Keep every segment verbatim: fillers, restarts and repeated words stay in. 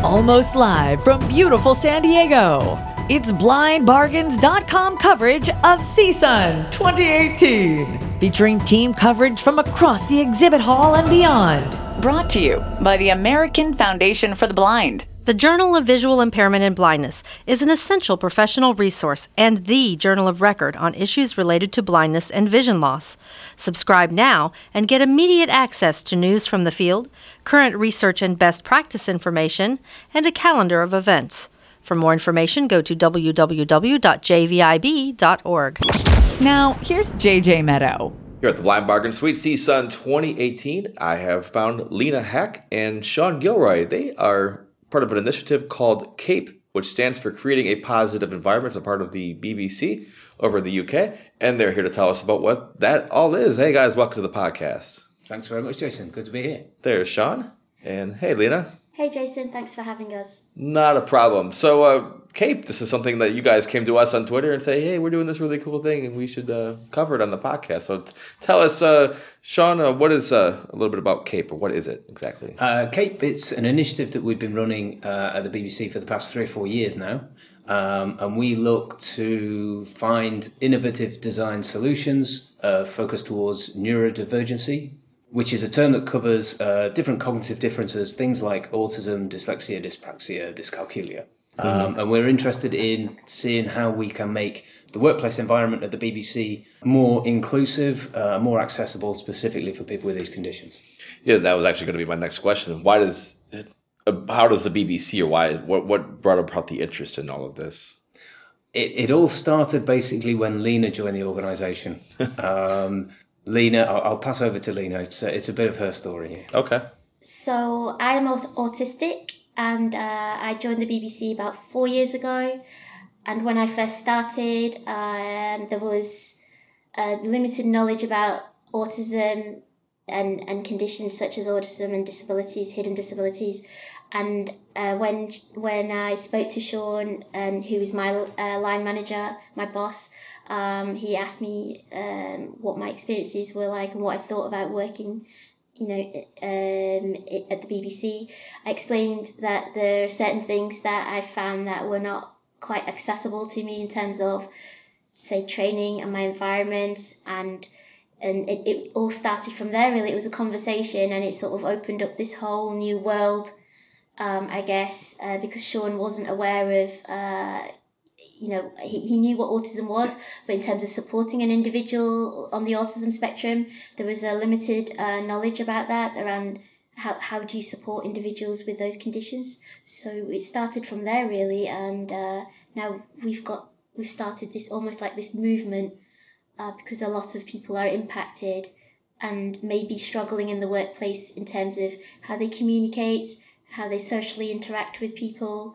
Almost live from beautiful San Diego, it's blind bargains dot com coverage of C S U N twenty eighteen, featuring team coverage from across the exhibit hall and beyond. Brought to you by the American Foundation for the Blind. The Journal of Visual Impairment and Blindness is an essential professional resource and the journal of record on issues related to blindness and vision loss. Subscribe now and get immediate access to news from the field, current research and best practice information, and a calendar of events. For more information, go to w w w dot j v i b dot org. Now, here's J J Meadow. Here at the Blind Bargain Suite, C S U N twenty eighteen, I have found Lena Hack and Sean Gilroy. They are part of an initiative called CAPE, which stands for Creating a Positive Environment. It's a part of the B B C over in the U K, and they're here to tell us about what that all is. Hey guys, welcome to the podcast. Thanks very much, Jason. Good to be here. There's Sean, and hey Lena. Hey Jason, thanks for having us. Not a problem. So uh, CAPE, this is something that you guys came to us on Twitter and say, hey, we're doing this really cool thing and we should uh, cover it on the podcast. So t- tell us, uh, Sean, uh, what is uh, a little bit about CAPE, or what is it exactly? Uh, CAPE, it's an initiative that we've been running uh, at the B B C for the past three or four years now. Um, and we look to find innovative design solutions uh, focused towards neurodivergency, which is a term that covers uh, different cognitive differences, things like autism, dyslexia, dyspraxia, dyscalculia. Um, mm-hmm. And we're interested in seeing how we can make the workplace environment at the B B C more inclusive, uh, more accessible, specifically for people with these conditions. Yeah, that was actually going to be my next question. Why does, uh, how does the B B C, or why, what, what brought about the interest in all of this? It, it all started basically when Lena joined the organisation. um, Lena, I'll, I'll pass over to Lena. It's a, it's a bit of her story here. Okay. So I'm aut- autistic, and uh, I joined the B B C about four years ago. And when I first started, um, there was uh, limited knowledge about autism and, and conditions such as autism and disabilities, hidden disabilities. And uh, when when I spoke to Sean, and who is my uh, line manager, my boss, um, he asked me um, what my experiences were like and what I thought about working, you know, um, at the B B C. I explained that there are certain things that I found that were not quite accessible to me in terms of, say, training and my environment, and and it, it all started from there, really. It was a conversation, and it sort of opened up this whole new world, um, I guess, uh, because Sean wasn't aware of, uh, you know, he, he knew what autism was, but in terms of supporting an individual on the autism spectrum, there was a limited uh, knowledge about that, around how, how do you support individuals with those conditions. So it started from there, really, and uh, now we've got, we've started this almost like this movement, uh, because a lot of people are impacted and maybe struggling in the workplace in terms of how they communicate, how they socially interact with people,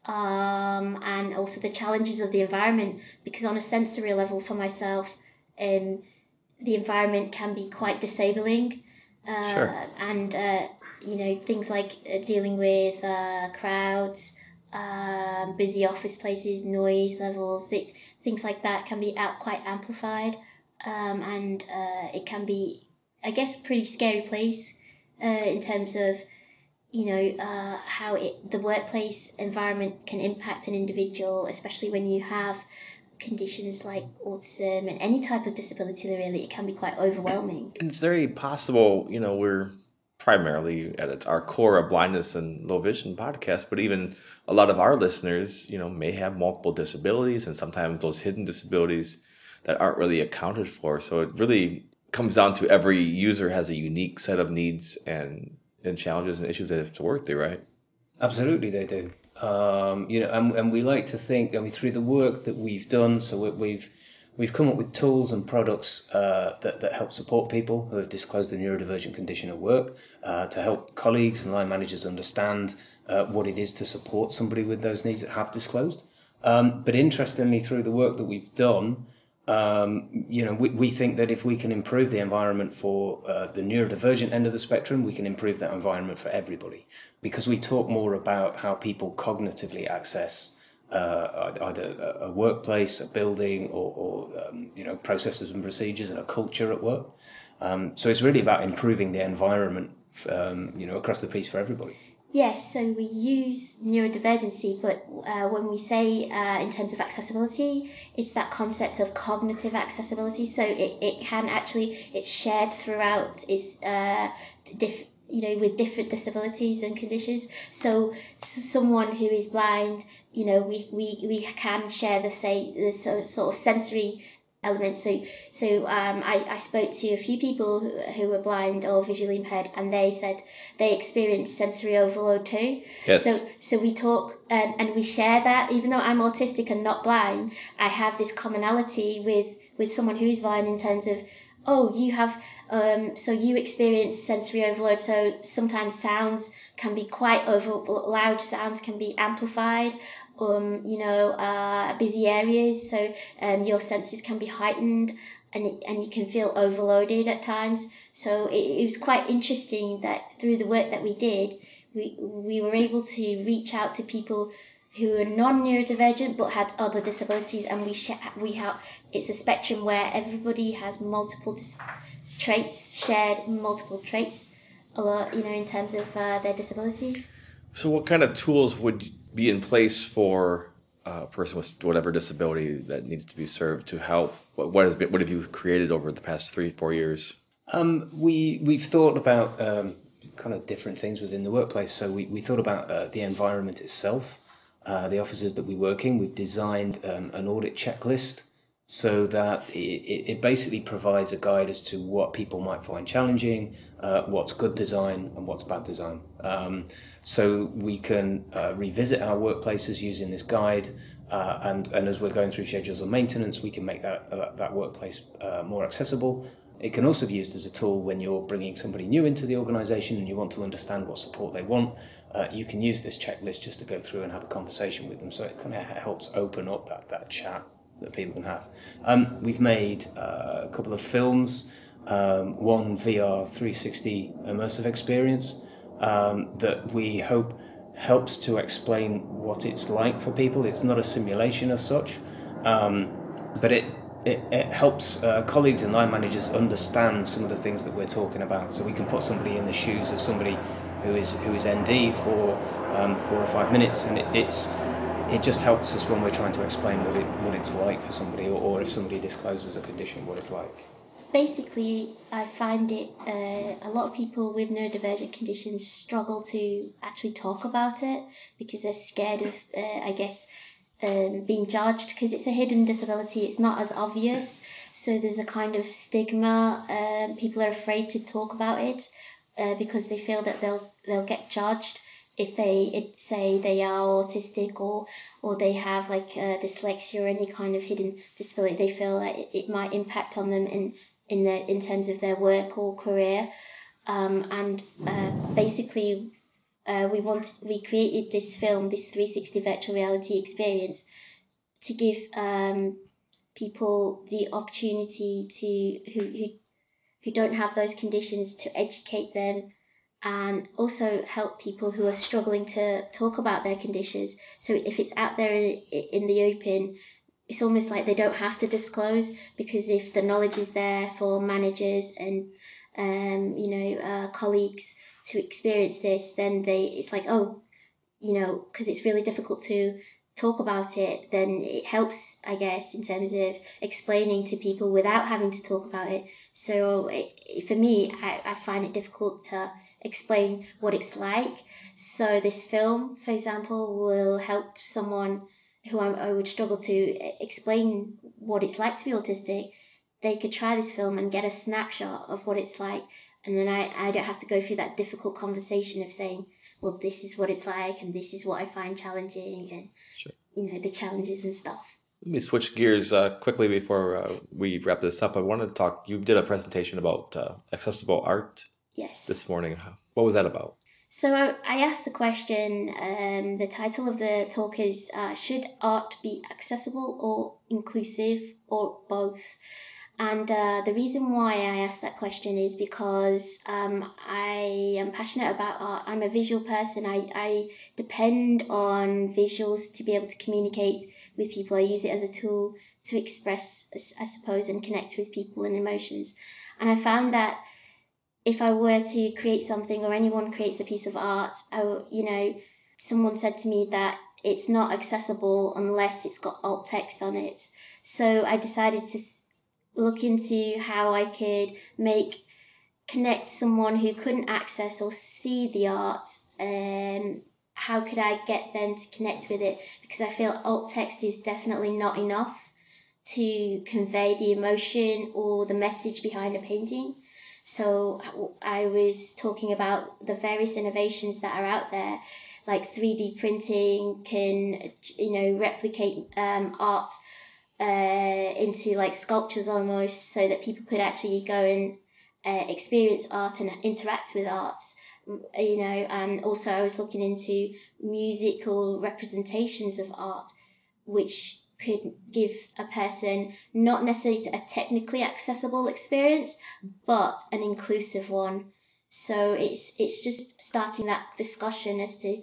um, and also the challenges of the environment, because on a sensory level for myself, um, the environment can be quite disabling. Uh, sure. And, uh, you know, things like uh, dealing with uh, crowds, uh, busy office places, noise levels, th- things like that can be out quite amplified. Um, and uh, it can be, I guess, a pretty scary place uh, in terms of, you know, uh, how it, the workplace environment can impact an individual, especially when you have conditions like autism and any type of disability, really. It can be quite overwhelming. And it's very possible, you know, we're primarily at our core a blindness and low vision podcast, but even a lot of our listeners, you know, may have multiple disabilities, and sometimes those hidden disabilities that aren't really accounted for. So it really comes down to every user has a unique set of needs and, and challenges and issues they have to work through, right? Absolutely, they do. Um, you know, and, and we like to think, I mean, through the work that we've done, so we, we've we've come up with tools and products uh, that, that help support people who have disclosed a neurodivergent condition at work, uh, to help colleagues and line managers understand uh, what it is to support somebody with those needs that have disclosed. Um, but interestingly, through the work that we've done, um, you know, we, we think that if we can improve the environment for uh, the neurodivergent end of the spectrum, we can improve that environment for everybody, because we talk more about how people cognitively access uh, either a workplace, a building, or, or um, you know, processes and procedures and a culture at work. Um, so it's really about improving the environment, um, you know, across the piece for everybody. Yes, so we use neurodivergency, but uh, when we say uh, in terms of accessibility, it's that concept of cognitive accessibility. So it, it can actually, it's shared throughout, it's uh, diff, you know, with different disabilities and conditions. So, so someone who is blind, you know, we, we, we can share the, say, the so, sort of sensory element. So, so um, I, I spoke to a few people who, who were blind or visually impaired, and they said they experienced sensory overload too. Yes. So, so we talk and, and we share that. Even though I'm autistic and not blind, I have this commonality with, with someone who is blind in terms of, oh, you have, um, so you experience sensory overload. So sometimes sounds can be quite over, loud sounds can be amplified. Um, you know, uh, busy areas, so um, your senses can be heightened, and it, and you can feel overloaded at times. So it, it was quite interesting that through the work that we did, we we were able to reach out to people who are non-neurodivergent but had other disabilities, and we sh- we have it's a spectrum where everybody has multiple dis- traits, shared multiple traits, a lot, you know, in terms of uh, their disabilities. So what kind of tools would be in place for a person with whatever disability that needs to be served to help? What, what, has been, what have you created over the past three, four years? Um, we, we've thought about um, kind of different things within the workplace. So we, we thought about uh, the environment itself, uh, the offices that we work in. We've designed um, an audit checklist so that it, it basically provides a guide as to what people might find challenging, uh, what's good design and what's bad design. Um, so we can uh, revisit our workplaces using this guide, uh, and, and as we're going through schedules of maintenance, we can make that, uh, that workplace uh, more accessible. It can also be used as a tool when you're bringing somebody new into the organisation and you want to understand what support they want. Uh, you can use this checklist just to go through and have a conversation with them. So it kind of helps open up that, that chat that people can have. Um, we've made uh, a couple of films, um, one V R three sixty immersive experience um, that we hope helps to explain what it's like for people. It's not a simulation as such, um, but it It, it helps uh, colleagues and line managers understand some of the things that we're talking about. So we can put somebody in the shoes of somebody who is who is N D for um, four or five minutes, and it, it's it just helps us when we're trying to explain what it what it's like for somebody, or, or if somebody discloses a condition, what it's like. Basically, I find it uh, a lot of people with neurodivergent conditions struggle to actually talk about it because they're scared of, uh, I guess. Um, being judged because it's a hidden disability. It's not as obvious, so there's a kind of stigma. Um, people are afraid to talk about it uh, because they feel that they'll they'll get judged if they it, say they are autistic or or they have like uh, dyslexia or any kind of hidden disability. They feel that it, it might impact on them in in their in terms of their work or career, um, and uh, basically. Uh, we want we created this film, this three sixty virtual reality experience, to give um, people the opportunity to who, who who don't have those conditions to educate them, and also help people who are struggling to talk about their conditions. So if it's out there in, in the open, it's almost like they don't have to disclose, because if the knowledge is there for managers and um, you know uh, colleagues to experience this, then they it's like, oh, you know, because it's really difficult to talk about it, then it helps, I guess, in terms of explaining to people without having to talk about it. So it, for me, I, I find it difficult to explain what it's like. So this film, for example, will help someone who I, I would struggle to explain what it's like to be autistic. They could try this film and get a snapshot of what it's like. And then I, I don't have to go through that difficult conversation of saying, well, this is what it's like and this is what I find challenging and, sure. you know, the challenges and stuff. Let me switch gears uh, quickly before uh, we wrap this up. I wanted to talk, you did a presentation about uh, accessible art yes. this morning. What was that about? So I asked the question, um, the title of the talk is, uh, should art be accessible or inclusive or both? And uh, the reason why I asked that question is because um, I am passionate about art. I'm a visual person. I, I depend on visuals to be able to communicate with people. I use it as a tool to express, I suppose, and connect with people and emotions. And I found that if I were to create something or anyone creates a piece of art, I, you know, someone said to me that it's not accessible unless it's got alt text on it. So I decided to look into how I could make, connect someone who couldn't access or see the art, and how could I get them to connect with it? Because I feel alt text is definitely not enough to convey the emotion or the message behind a painting. So I was talking about the various innovations that are out there, like three D printing can, you know, replicate um, art uh, into like sculptures almost, so that people could actually go and uh, experience art and interact with art, you know. And also I was looking into musical representations of art, which could give a person not necessarily a technically accessible experience, but an inclusive one. So it's it's just starting that discussion as to,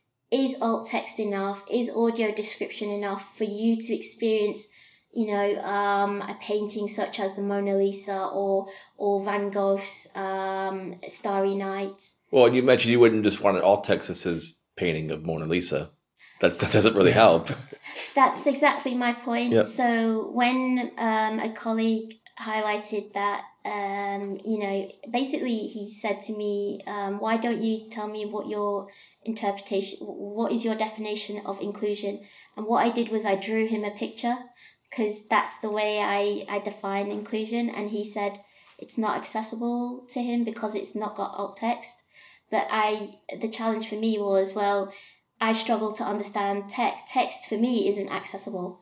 is alt text enough? Is audio description enough for you to experience, you know, um, a painting such as the Mona Lisa or or Van Gogh's um, Starry Night? Well, you mentioned you wouldn't just want an alt text that says painting of Mona Lisa. That's, that doesn't really help. That's exactly my point. Yep. So when um, a colleague highlighted that, um, you know, basically he said to me, um, why don't you tell me what your interpretation, what is your definition of inclusion? And what I did was I drew him a picture, because that's the way I, I define inclusion. And he said it's not accessible to him because it's not got alt text. But I, the challenge for me was, well, I struggle to understand text. Text for me isn't accessible.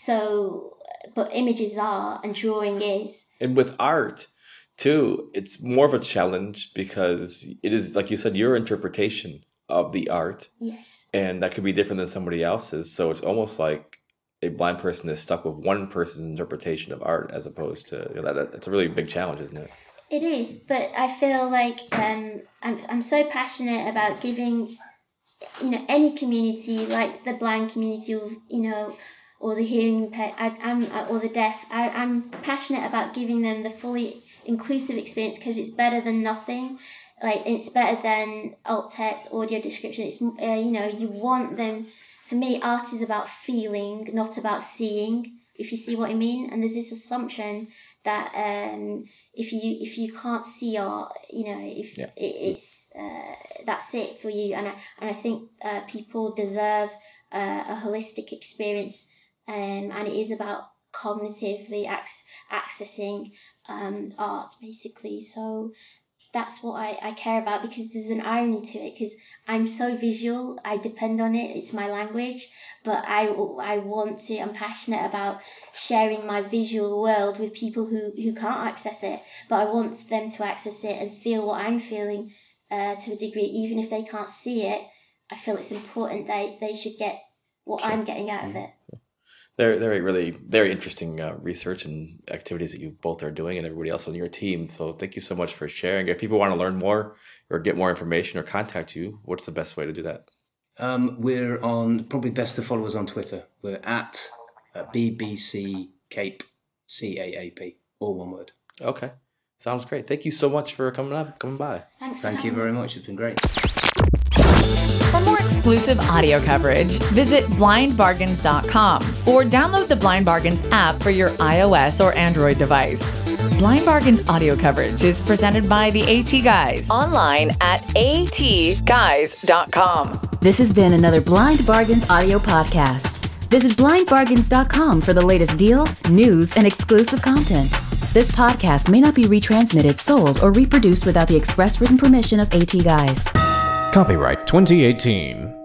So, but images are, and drawing is. And with art, too, it's more of a challenge because it is, like you said, your interpretation of the art. Yes. And that could be different than somebody else's. So it's almost like a blind person is stuck with one person's interpretation of art, as opposed to, you know, that, that's a really big challenge, isn't it? It is, but I feel like um, I'm I'm so passionate about giving, you know, any community, like the blind community, or, you know, or the hearing impaired, I, I'm or the deaf. I, I'm passionate about giving them the fully inclusive experience, because it's better than nothing. Like, it's better than alt text, audio description. It's uh, you know, you want them. For me, art is about feeling, not about seeing. If you see what I mean. And there's this assumption that um, if you if you can't see art, you know, if yeah. it, it's uh, that's it for you. And I and I think uh, people deserve uh, a holistic experience, um, and it is about cognitively ac- accessing um, art, basically. So that's what I, I care about, because there's an irony to it, because I'm so visual, I depend on it, it's my language, but I, I want to, I'm passionate about sharing my visual world with people who, who can't access it, but I want them to access it and feel what I'm feeling uh, to a degree. Even if they can't see it, I feel it's important they, they should get what sure. I'm getting out of it. They're, they're really very interesting uh, research and activities that you both are doing, and everybody else on your team. So thank you so much for sharing. If people want to learn more or get more information or contact you, what's the best way to do that? Um, we're on, probably best to follow us on Twitter. We're at uh, B B C Cape, C A A P, all one word. Okay. Sounds great. Thank you so much for coming up, coming by. Thanks. Thank you very much. It's been great. For more exclusive audio coverage, visit blind bargains dot com or download the Blind Bargains app for your iOS or Android device. Blind Bargains audio coverage is presented by the AT Guys online at A T guys dot com. This has been another Blind Bargains audio podcast. Visit blind bargains dot com for the latest deals, news, and exclusive content. This podcast may not be retransmitted, sold, or reproduced without the express written permission of AT Guys. Copyright twenty eighteen.